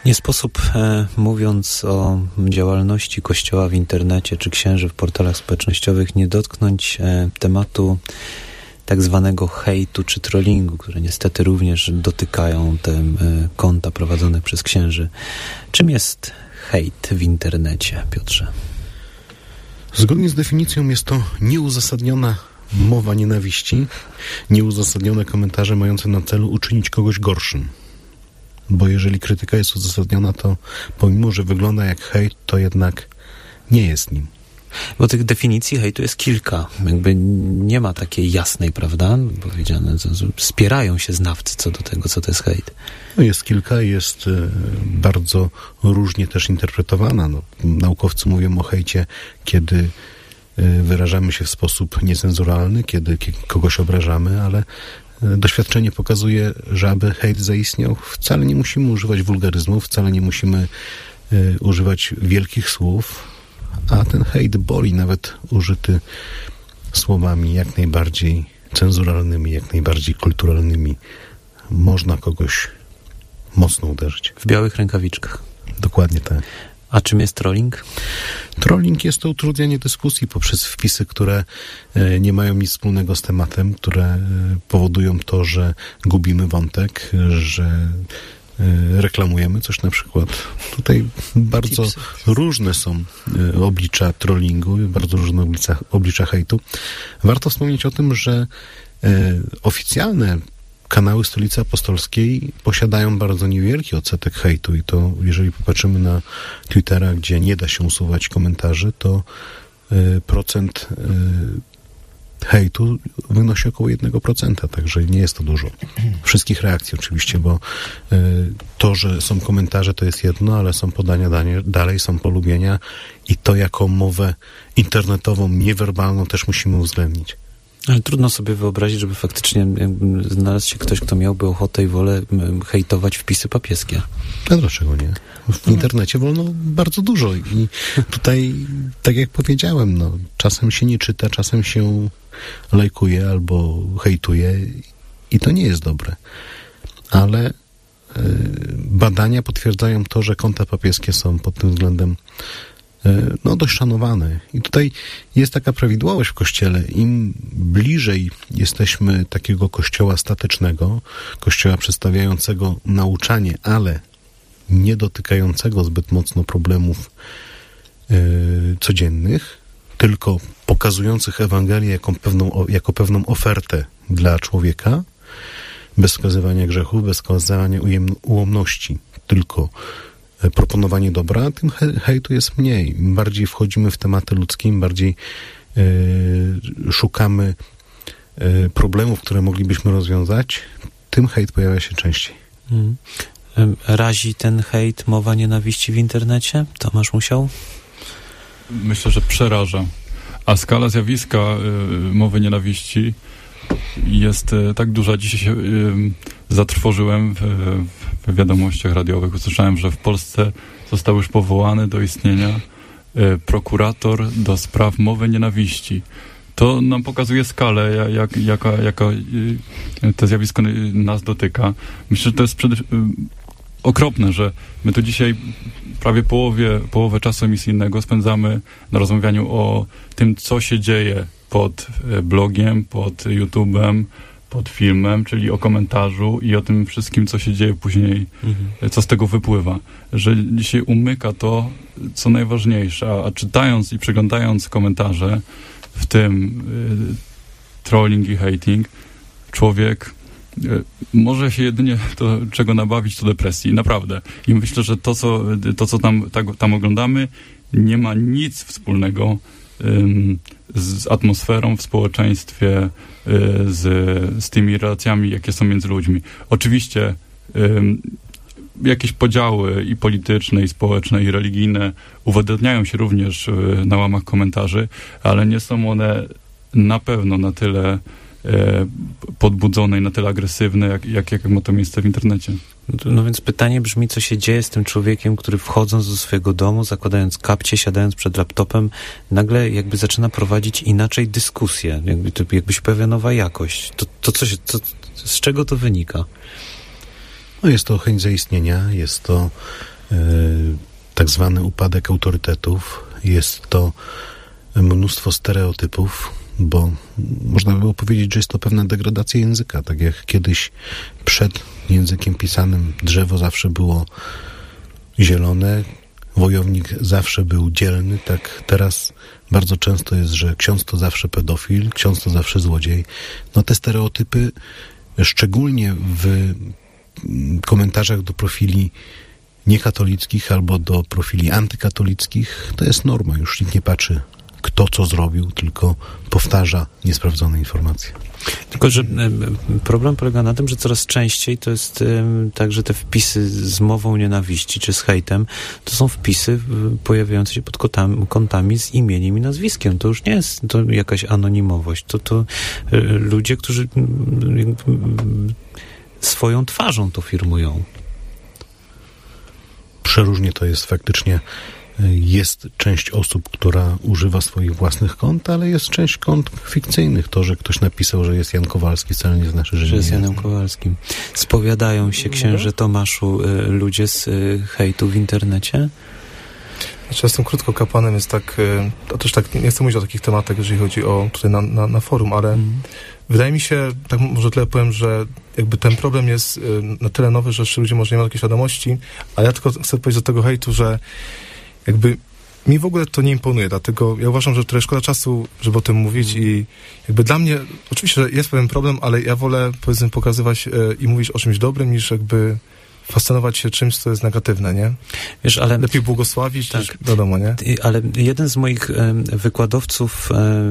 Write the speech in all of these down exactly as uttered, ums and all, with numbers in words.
Nie sposób, e, mówiąc o działalności Kościoła w internecie czy księży w portalach społecznościowych, nie dotknąć e, tematu tak zwanego hejtu czy trollingu, które niestety również dotykają te e, konta prowadzone przez księży. Czym jest hejt w internecie, Piotrze? Zgodnie z definicją jest to nieuzasadniona mowa nienawiści, nieuzasadnione komentarze mające na celu uczynić kogoś gorszym. Bo jeżeli krytyka jest uzasadniona, to pomimo, że wygląda jak hejt, to jednak nie jest nim. Bo tych definicji hejtu jest kilka. Jakby nie ma takiej jasnej, prawda? Powiedziane, spierają się znawcy co do tego, co to jest hejt. No jest kilka, jest y, bardzo różnie też interpretowana. No, naukowcy mówią o hejcie, kiedy y, wyrażamy się w sposób niecenzuralny, kiedy k- kogoś obrażamy, ale y, doświadczenie pokazuje, że aby hejt zaistniał, wcale nie musimy używać wulgaryzmów, wcale nie musimy y, używać wielkich słów, a ten hejt boli, nawet użyty słowami jak najbardziej cenzuralnymi, jak najbardziej kulturalnymi. Można kogoś mocno uderzyć. W białych rękawiczkach. Dokładnie tak. A czym jest trolling? Trolling jest to utrudnianie dyskusji poprzez wpisy, które e, nie mają nic wspólnego z tematem, które e, powodują to, że gubimy wątek, że e, reklamujemy coś na przykład. Tutaj bardzo Tipsy. różne są e, oblicza trollingu, bardzo różne oblicza, oblicza hejtu. Warto wspomnieć o tym, że e, oficjalne kanały Stolicy Apostolskiej posiadają bardzo niewielki odsetek hejtu i to, jeżeli popatrzymy na Twittera, gdzie nie da się usuwać komentarzy, to y, procent y, hejtu wynosi około jednego procenta, także nie jest to dużo. Wszystkich reakcji oczywiście, bo y, to, że są komentarze, to jest jedno, ale są podania danie, dalej, są polubienia i to jako mowę internetową, niewerbalną też musimy uwzględnić. Ale trudno sobie wyobrazić, żeby faktycznie znalazł się ktoś, kto miałby ochotę i wolę hejtować wpisy papieskie. A dlaczego nie? W internecie wolno bardzo dużo i tutaj, tak jak powiedziałem, no, czasem się nie czyta, czasem się lajkuje albo hejtuje i to nie jest dobre. Ale y, badania potwierdzają to, że konta papieskie są pod tym względem no dość szanowane. I tutaj jest taka prawidłowość w Kościele. Im bliżej jesteśmy takiego kościoła statycznego, kościoła przedstawiającego nauczanie, ale nie dotykającego zbyt mocno problemów yy, codziennych, tylko pokazujących Ewangelię jako pewną, jako pewną ofertę dla człowieka, bez wskazywania grzechów, bez wskazywania ujem, ułomności, tylko proponowanie dobra, tym hejtu jest mniej. Im bardziej wchodzimy w tematy ludzkie, im bardziej y, szukamy y, problemów, które moglibyśmy rozwiązać, tym hejt pojawia się częściej. Hmm. Razi ten hejt mowa nienawiści w internecie? Tomasz Musiał? Myślę, że przeraża. A skala zjawiska y, mowy nienawiści jest y, tak duża. Dzisiaj się y, zatrwożyłem w, w wiadomościach radiowych. Usłyszałem, że w Polsce został już powołany do istnienia y, prokurator do spraw mowy nienawiści. To nam pokazuje skalę, jak, jaka, jaka y, to zjawisko nas dotyka. Myślę, że to jest przede, y, okropne, że my tu dzisiaj prawie połowie, połowę czasu emisyjnego spędzamy na rozmawianiu o tym, co się dzieje pod blogiem, pod YouTube'em, pod filmem, czyli o komentarzu i o tym wszystkim, co się dzieje później, mhm. co z tego wypływa. Że dzisiaj umyka to, co najważniejsze, a, a czytając i przeglądając komentarze, w tym y, trolling i hating, człowiek y, może się jedynie to, czego nabawić, to depresji. Naprawdę. I myślę, że to, co, to, co tam, tak, tam oglądamy, nie ma nic wspólnego ym, z atmosferą w społeczeństwie, z, z tymi relacjami, jakie są między ludźmi. Oczywiście um, jakieś podziały i polityczne, i społeczne, i religijne uwydatniają się również y, na łamach komentarzy, ale nie są one na pewno na tyle y, podbudzone i na tyle agresywne, jak, jak, jak ma to miejsce w internecie. No więc pytanie brzmi, co się dzieje z tym człowiekiem, który wchodząc do swojego domu, zakładając kapcie, siadając przed laptopem, nagle jakby zaczyna prowadzić inaczej dyskusję, jakby, jakby się pojawia nowa jakość. To, to co się, to, z czego to wynika? No jest to chęć zaistnienia, jest to tak zwany upadek autorytetów. Jest to mnóstwo stereotypów, bo można by było powiedzieć, że jest to pewna degradacja języka. Tak jak kiedyś przed językiem pisanym drzewo zawsze było zielone, wojownik zawsze był dzielny, tak teraz bardzo często jest, że ksiądz to zawsze pedofil, ksiądz to zawsze złodziej. No te stereotypy, szczególnie w komentarzach do profili niekatolickich albo do profili antykatolickich, to jest norma. Już nikt nie patrzy, kto co zrobił, tylko powtarza niesprawdzone informacje. Tylko, że problem polega na tym, że coraz częściej to jest tak, że te wpisy z mową nienawiści czy z hejtem, to są wpisy pojawiające się pod kątami, kątami z imieniem i nazwiskiem. To już nie jest to jakaś anonimowość. To, to ludzie, którzy swoją twarzą to firmują. Przeróżnie to jest faktycznie. Jest część osób, która używa swoich własnych kont, ale jest część kont fikcyjnych. To, że ktoś napisał, że jest Jan Kowalski, wcale nie znaczy, że, że nie jest Janem Kowalskim. Spowiadają się, księże Tomaszu, ludzie z hejtu w internecie? Znaczy, ja jestem krótko kapłanem, jest tak, to też tak, nie chcę mówić o takich tematach, jeżeli chodzi o tutaj na, na, na forum, ale mm. wydaje mi się, tak może tyle powiem, że jakby ten problem jest na tyle nowy, że jeszcze ludzie może nie mają takiej świadomości, a ja tylko chcę powiedzieć do tego hejtu, że jakby mi w ogóle to nie imponuje, dlatego ja uważam, że trochę szkoda czasu, żeby o tym mówić i jakby dla mnie, oczywiście, że jest pewien problem, ale ja wolę, powiedzmy, pokazywać i mówić o czymś dobrym, niż jakby fascynować się czymś, co jest negatywne, nie? Wiesz, ale... Lepiej błogosławić, tak, niż wiadomo, nie? Ale jeden z moich wykładowców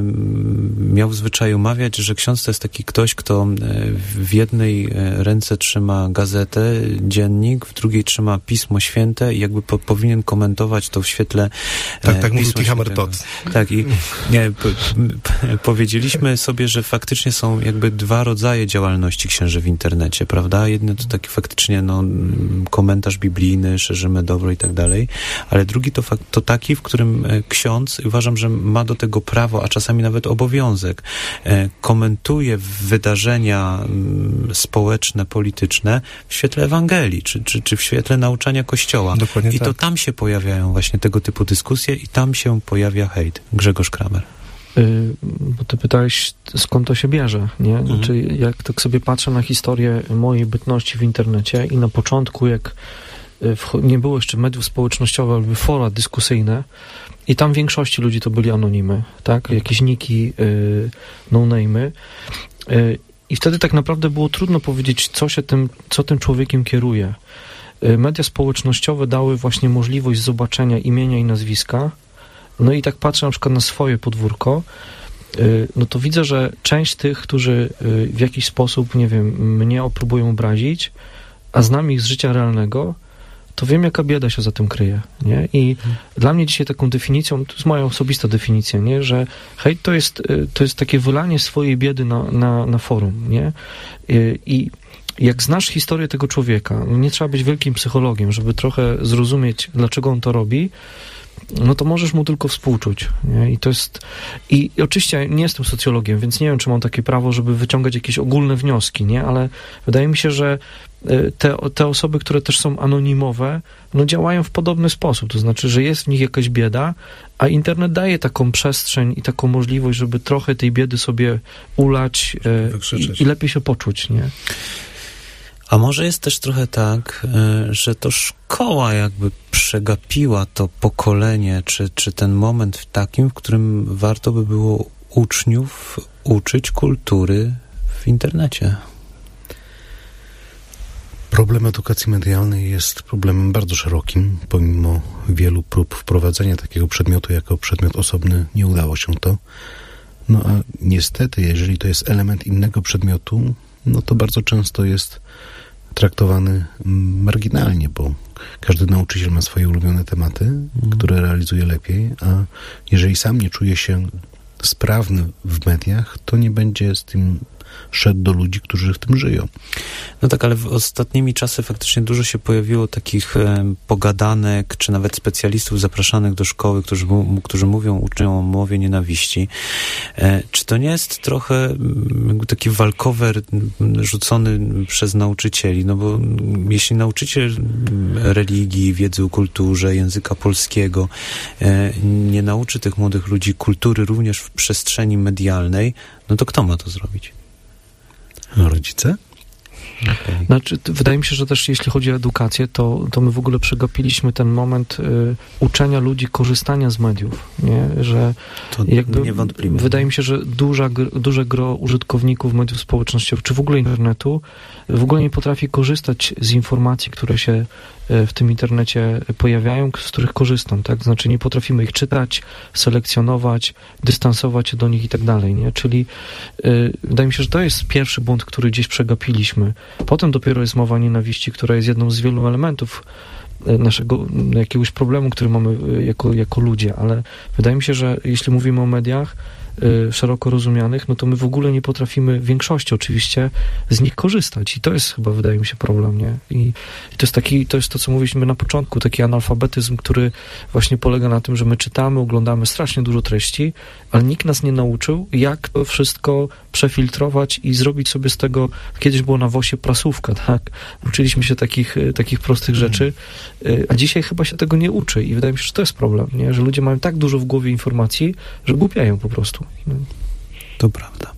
miał w zwyczaju mawiać, że ksiądz to jest taki ktoś, kto w jednej ręce trzyma gazetę, dziennik, w drugiej trzyma Pismo Święte i jakby po, powinien komentować to w świetle Tak, tak Pisma mówił Tichamer Todd. Tak, i nie, po, powiedzieliśmy sobie, że faktycznie są jakby dwa rodzaje działalności księży w internecie, prawda? Jedno to taki faktycznie, no, komentarz biblijny, szerzymy dobro i tak dalej, ale drugi to, fakt, to taki, w którym ksiądz, uważam, że ma do tego prawo, a czasami nawet obowiązek, komentuje wydarzenia społeczne, polityczne w świetle Ewangelii, czy, czy, czy w świetle nauczania Kościoła. Dokładnie I tak. to tam się pojawiają właśnie tego typu dyskusje i tam się pojawia hejt. Grzegorz Kramer. Yy, bo ty pytałeś, skąd to się bierze, nie? Mhm. Znaczy, jak tak sobie patrzę na historię mojej bytności w internecie i na początku, jak w, nie było jeszcze mediów społecznościowych, albo fora dyskusyjne i tam w większości ludzi to byli anonimy, tak? Jakieś niki, yy, no-name'y. Yy, I wtedy tak naprawdę było trudno powiedzieć, co się tym, co tym człowiekiem kieruje. Yy, media społecznościowe dały właśnie możliwość zobaczenia imienia i nazwiska. No i tak patrzę na przykład na swoje podwórko, no to widzę, że część tych, którzy w jakiś sposób, nie wiem, mnie próbują obrazić, a znam ich z życia realnego, to wiem, jaka bieda się za tym kryje, nie? I hmm. dla mnie dzisiaj taką definicją, to jest moja osobista definicja, nie? Że hejt to jest, to jest takie wylanie swojej biedy na, na, na forum, nie? I jak znasz historię tego człowieka, no nie trzeba być wielkim psychologiem, żeby trochę zrozumieć, dlaczego on to robi, no to możesz mu tylko współczuć. Nie? I to jest... I, I oczywiście nie jestem socjologiem, więc nie wiem, czy mam takie prawo, żeby wyciągać jakieś ogólne wnioski, nie? Ale wydaje mi się, że te, te osoby, które też są anonimowe, no działają w podobny sposób. To znaczy, że jest w nich jakaś bieda, a internet daje taką przestrzeń i taką możliwość, żeby trochę tej biedy sobie ulać e, i, i lepiej się poczuć, nie? A może jest też trochę tak, że to szkoła jakby przegapiła to pokolenie, czy, czy ten moment w takim, w którym warto by było uczniów uczyć kultury w internecie. Problem edukacji medialnej jest problemem bardzo szerokim. Pomimo wielu prób wprowadzenia takiego przedmiotu jako przedmiot osobny, nie udało się to. No a niestety, jeżeli to jest element innego przedmiotu, no to bardzo często jest traktowany marginalnie, bo każdy nauczyciel ma swoje ulubione tematy, mm. które realizuje lepiej, a jeżeli sam nie czuje się sprawny w mediach, to nie będzie z tym szedł do ludzi, którzy w tym żyją. No tak, ale w ostatnimi czasy faktycznie dużo się pojawiło takich e, pogadanek, czy nawet specjalistów zapraszanych do szkoły, którzy, którzy mówią uczniom o mowie nienawiści. E, czy to nie jest trochę m, taki walkover rzucony przez nauczycieli? No bo jeśli nauczyciel religii, wiedzy o kulturze, języka polskiego e, nie nauczy tych młodych ludzi kultury również w przestrzeni medialnej, no to kto ma to zrobić? Rodzice? Okay. Znaczy, wydaje mi się, że też jeśli chodzi o edukację, to, to my w ogóle przegapiliśmy ten moment y, uczenia ludzi korzystania z mediów, nie? Że to jakby niewątpliwie. Wydaje mi się, że duża, duże gro użytkowników mediów społecznościowych, czy w ogóle internetu, w ogóle nie potrafi korzystać z informacji, które się w tym internecie pojawiają, z których korzystam, tak? Znaczy nie potrafimy ich czytać, selekcjonować, dystansować się do nich i tak dalej, nie? Czyli y, wydaje mi się, że to jest pierwszy błąd, który gdzieś przegapiliśmy. Potem dopiero jest mowa nienawiści, która jest jedną z wielu elementów naszego jakiegoś problemu, który mamy jako, jako ludzie, ale wydaje mi się, że jeśli mówimy o mediach y, szeroko rozumianych, no to my w ogóle nie potrafimy, w większości oczywiście, z nich korzystać i to jest chyba, wydaje mi się, problem, nie? I, i to jest taki, to jest to, co mówiliśmy na początku, taki analfabetyzm, który właśnie polega na tym, że my czytamy, oglądamy strasznie dużo treści, ale nikt nas nie nauczył, jak to wszystko przefiltrować i zrobić sobie z tego, kiedyś było na wosie prasówka, tak? Uczyliśmy się takich, takich prostych rzeczy, a dzisiaj chyba się tego nie uczy i wydaje mi się, że to jest problem, nie? Że ludzie mają tak dużo w głowie informacji, że głupiają po prostu. To prawda.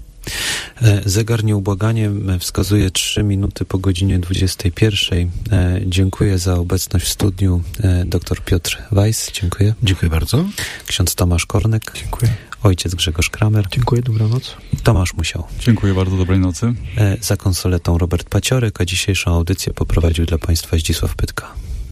Zegar nieubłaganie wskazuje trzy minuty po godzinie dwudziestej pierwszej. Dziękuję za obecność w studiu. Dr Piotr Weiss, dziękuję. Dziękuję bardzo. Ksiądz Tomasz Kornek. Dziękuję. Ojciec Grzegorz Kramer. Dziękuję, dobranoc. Tomasz Musiał. Dziękuję bardzo, dobrej nocy. Za konsoletą Robert Paciorek, a dzisiejszą audycję poprowadził dla Państwa Zdzisław Pytka.